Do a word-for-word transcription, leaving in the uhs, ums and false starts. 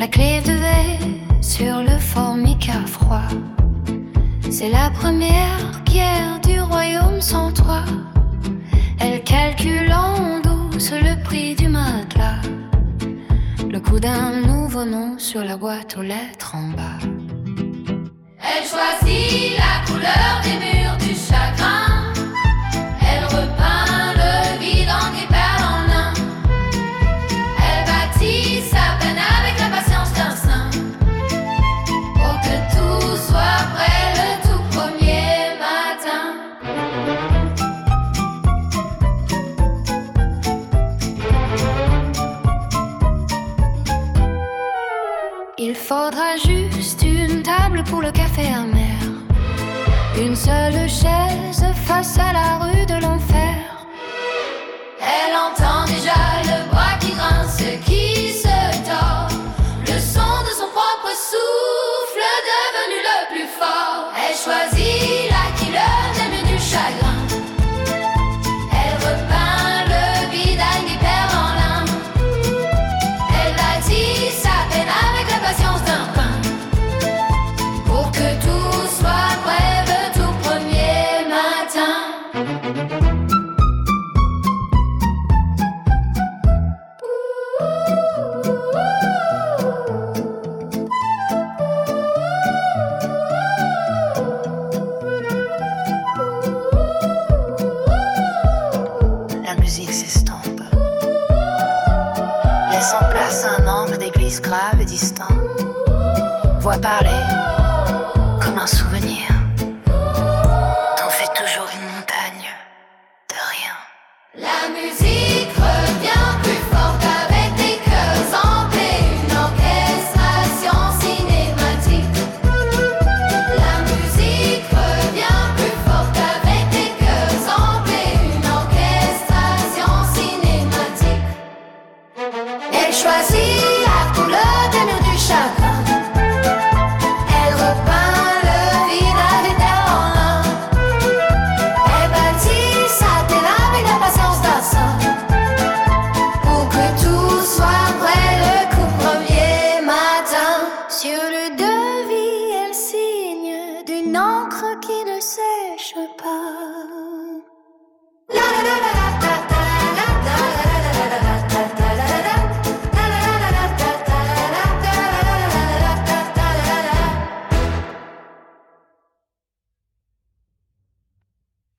clé de verre sur le formica froid. C'est la première guerre du royaume sans toi. Elle calcule en douce le prix du matelas, le coup d'un nouveau nom sur la boîte aux lettres en bas. Elle choisit la couleur des murs du chagrin. Elle repeint le vide en gris perle en lin. Elle bâtit sa peine avec la patience d'un saint, pour que tout soit prêt le tout premier matin. Il faudra juste une table pour le café amer, une seule chaise face à la rue de l'enfer. Elle entend déjà le bras qui grince, qui se tord, le son de son propre souffle devenu le plus fort. Elle choisit la couleur des murs du chagrin. Elle repeint le vide à une perle en lin. Elle bâtit sa peine avec la patience d'un pain, pour que tout soit prêt le tout premier matin. La musique s'estompe, laissant place à un angle d'église grave et distant. Voix parler comme un souvenir. T'en fais toujours une montagne de rien. La musique revient plus forte avec des cœurs en paix, une orchestration cinématique. La musique revient plus forte avec des cœurs en paix, une orchestration cinématique. Elle choisit la couleur des murs du chagrin. Elle repeint le vide avec des en lin. Elle bâtit sa peine avec la patience d'un saint, pour que tout soit prêt le coup premier matin. Sur le devis, elle signe d'une encre